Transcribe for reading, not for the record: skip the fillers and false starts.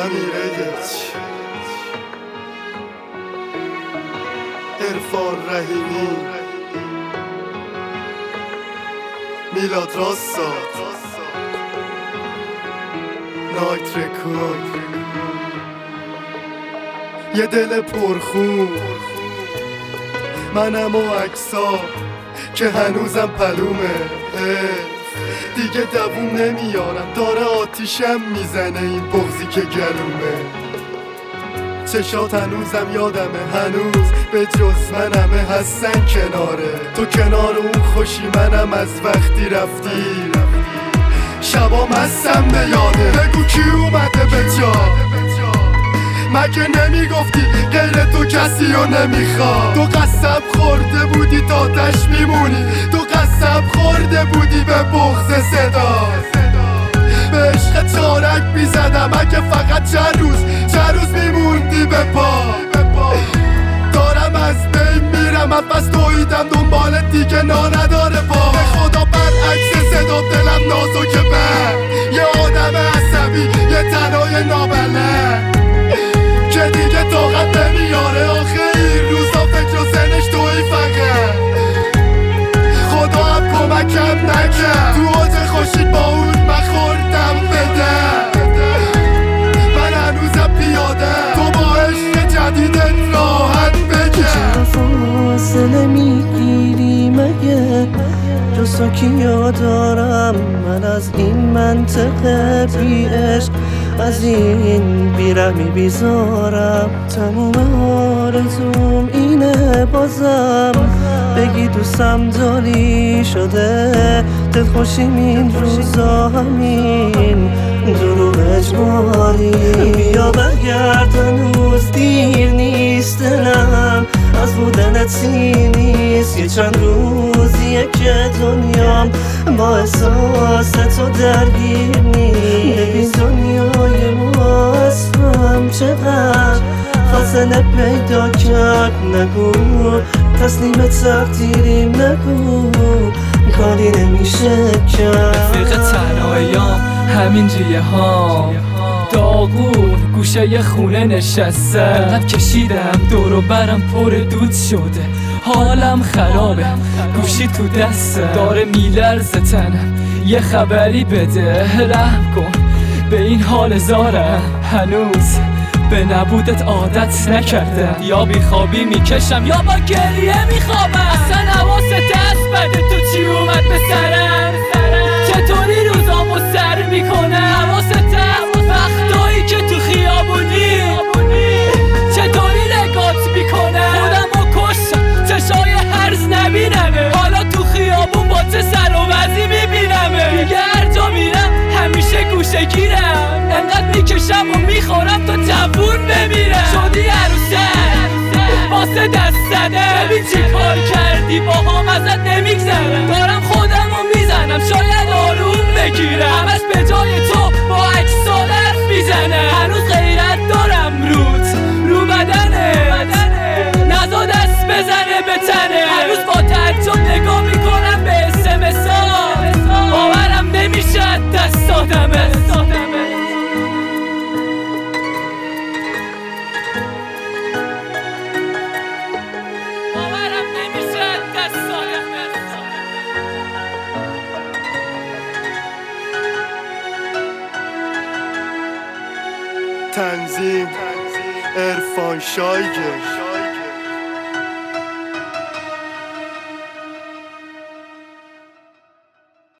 امیرهیچ عرفان رحیمی میلاد راستا نایت رکورد یه دل پرخون منم و اکسا که هنوزم پلومه دیگه دووم نمیارم داره آتیشم میزنه این بغضی که گلومه چشات هنوزم یادمه هنوز به جز منمه هستن کناره تو کنار اون خوشی منم از وقتی رفتی شبام هستم به یاده بگو کی اومده به جا مگه نمیگفتی غیر تو کسی رو نمیخواد تو قسم خورده بودی تا تاش میمونی تو قسم خورده بودی به بغض صدا به عشق چارک میزدم اگه فقط چند روز میموندی به پا دارم از بین میرم پس تویدم دنبال دیگه نداره پا به خدا برعکس صدا دلم نازکه من یه آدم عصبی یه تنهای نابلد که دیگه طاقت نمیاره آخه این روزا فکر و سنش توی فقط خدا هم کمکم نکرد تو اوج خوشید با اون مخوردم بده من هنوزم پیاده تو با عشق جدیدت راحت بگه چرا فاصله میگیری مگه جز کیا دارم من از این منطقه بی عشق از این بیرحمی بیزارم تموم آرزوم اینه بازم بگی دوستم داری شده دلخوشیم این روزا همین دروغ اجباری بیا برگرد هنوز دیر نیست دلم از بودنت سی نیست یه چند روزیه که دنیام با احساس تو درگیر نیست ببین دنیای ما اصلا چقدر فاصله پیدا کرد نگو تسلیم تقدیریم نگو کاری نمیشه کرد رفیق تنهاییام همین جیه ها داغون گوشه خونه نشسته انقدر کشیدم دور و برم پر دود شده حالم خرابه گوشی تو دسته داره میلرزه تنم یه خبری بده رحم کن به این حال زارم هنوز به نبودت عادت نکردم یا بیخوابی میکشم یا با گریه میخوابم اصلا حواست دست بده تو چی اومد به سرم چطوری روزامو سر میکنه حواست وقتایی که تو خیابونی چطوری نگات میکنه خودمو کشم چشای هرز نبینمه حالا تو خیابون با چه سر و وضعی میبینمه دیگه هر جا میرم همیشه گوشه گیرم انقدر میکشم و میخورم تا جوون بمیرم شدی عروسک واسه دست زده ببین چی کار کردی با هم ازت نمیگذرم دارم خودمو میزنم شاید آروم بگیرم همش به جای تو با اجساد حرف میزنه هنوز غیرت دارم رو بدنه نزا دست بزنه به تنه هنوز با تعجب نگاه میکنم به اسمسا باورم نمیشه دست دادمه تنظیم عرفان شایگه